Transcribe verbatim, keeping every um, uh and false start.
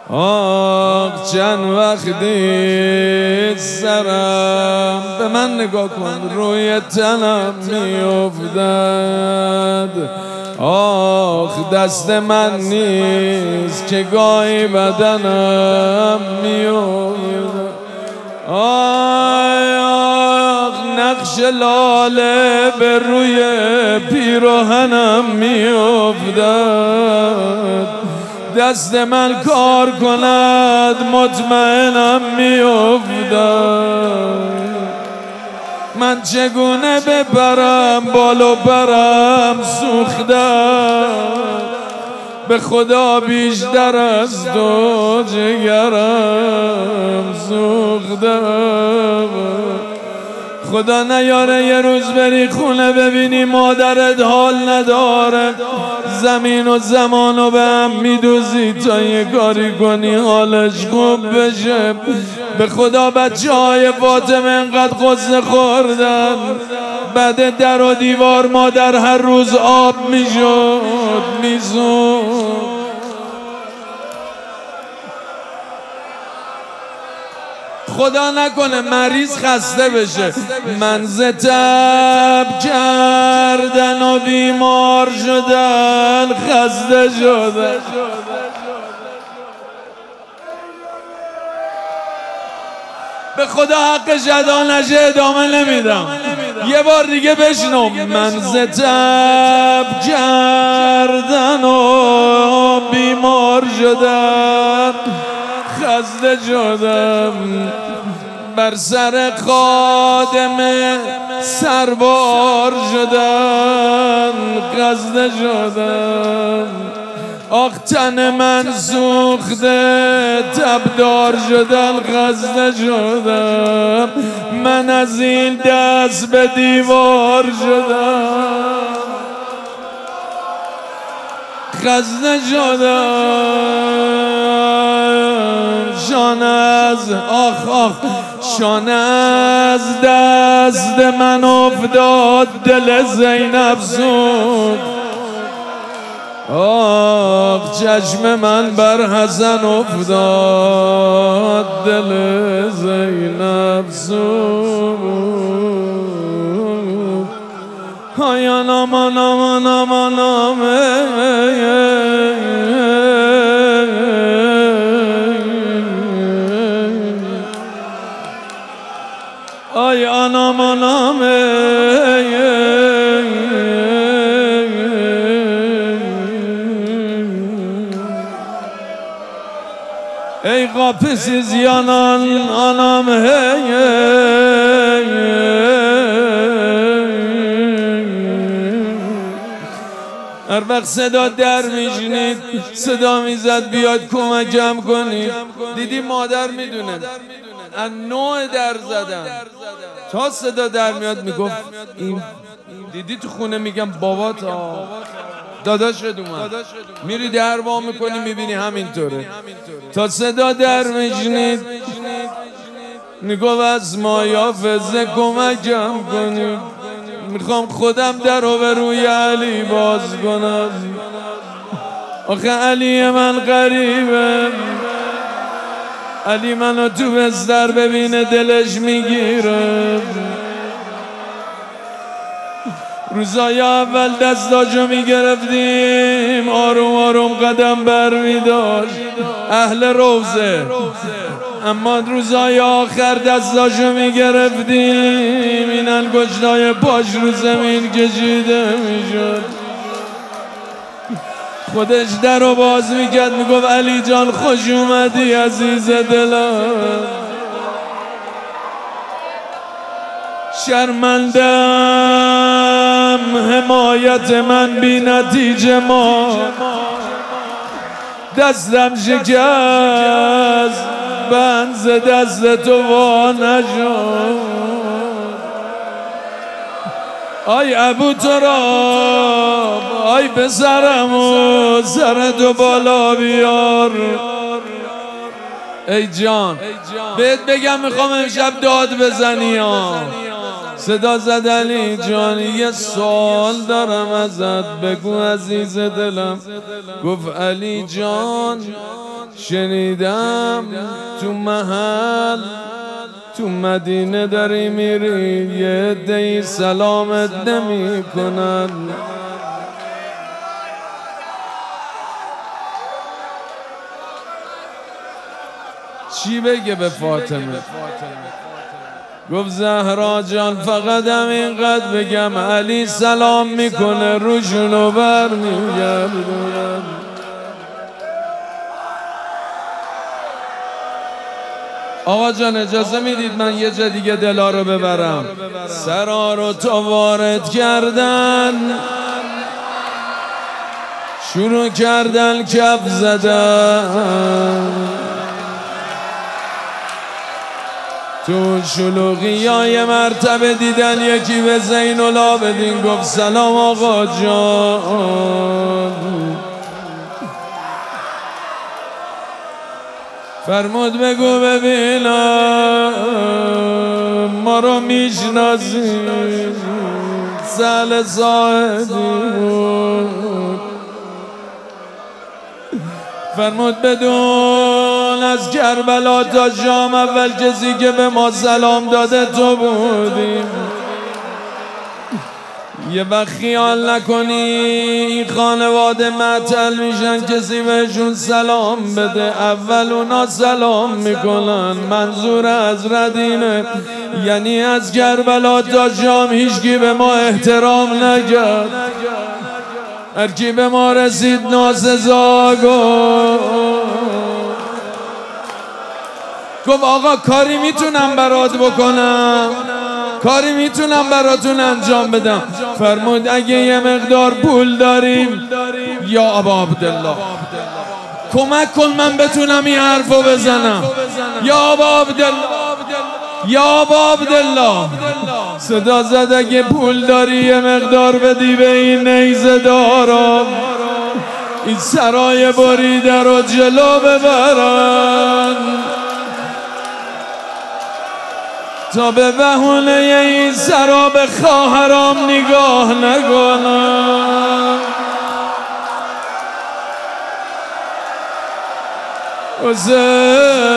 آه چند وقتی سرم به من نگاه کن روی تنم میافتد. آخ دست من نیست که گاهی بدنم میافتد. آی آخ نقش لاله به روی پیراهنم میافتد. دست من کار کند مطمئنم میافتد. من چگونه بپرم بالو برم سوختم، به خدا بیشتر از تو جگرم سوختم. خدا نیاره یه روز بری خونه ببینی مادرت حال نداره، زمین و زمانو به هم میدوزی تا یه کاری کنی حالش خوب بشه. به خدا بچه های فاطمه انقدر غصه خوردن، بعد در و دیوار مادر هر روز آب میشد میزود. خدا نکنه مریض خسته بشه. من ز تب کردن و بیمار شدن خسته شدن. به خدا حقش ادا نشه ادامه نمیدم. یه بار دیگه بشنو. من ز تب کردن و بیمار شدن خسته شدم. بر سر خادم سربار شدن خسته شدم. آخ تن من سوخته تبدار شدن خسته شدم. من از این دست به دیوار شدم خسته شدم. شان از آخ آخ شان از دست من افتاد، دل زینب سوخت. آخ چشم من بر حسن افتاد، دل زینب سوخت. های آنام آنام آنام آنام آی آنام آنام ای قاپسی زیانان آنام هر وقت صدا در میشنید صدا میزد بیاد کمکم کنید. دیدی مادر میدونه از نوع در زدن تا صدا در میاد میگفت این. دیدی تو خونه میگم بابا تا داداشت اومد، میری در وا میکنی میبینی همینطوره. تا صدا در میشنید میگفت از مایافزه کمکم کنید، میخوام خودم در رو به روی علی باز کنم. آخه علی من غریبه، علی منو تو بستر ببینه دلش میگیره. روزای اول دستاشو میگرفتیم آروم آروم قدم بر میداشت اهل روزه، اما روزای آخر دستاشو میگرفتیم این انگشتای پاش رو زمین کشیده میشد. خودش در رو باز میکرد میگفت علی جان خوش اومدی عزیز دلم. شرمندم حمایت من بی نتیجه ما، دستم شکست بند ز دست تو وا نشد. آی ابو تراب آی پسرم و سرتو بالا بیار. ای جان بهت بگم میخوام امشب داد بزنی ها. صدا زد علی جان یه سوال دارم ازت بگو عزیز دلم. گفت علی جان شنیدم تو محل تو مدینه داری میری یه عده‌ای سلامت نمی کنن. چی بگه به فاطمه؟ گفت زهرا جان فقط هم اینقدر بگم علی سلام میکنه روشونو بر میگردونن. آقا جان اجازه میدید من یه جا دیگه دلا رو ببرم. سرا رو تا وارد کردن شروع کردن کف زدن تو شلوغی های مرتبه دیدن یکی به زین العابدین گفت سلام آقا جان. فرمود بگو ببینم ما رو میشناسی سهل زاهدی بود. فرمود بدون از کربلا تا شام اول کسی که به ما سلام داده تو بودیم. یه وقت خیال نکنی این خانواده معطل میشن کسی بهشون سلام بده. اول اونا سلام میکنن. منظور از ردینه یعنی از کربلا تا شام هیچکی به ما احترام نکرد. هر کی به ما رسید ناسزا گفت آقا کاری میتونم برات بکنم کاری میتونم براتون انجام بدم. فرمود اگه یه مقدار پول داریم یا ابا عبدالله کمک کن من بتونم این حرفو بزنم. یا ابا عبدالله یا ابا عبدالله صدا زد اگه پول داری یه مقدار بدی به این نیزه دارم این سرای بریده رو جلو ببرن تا به بهونه این سرا به خواهرام نگاه نکنم. حسین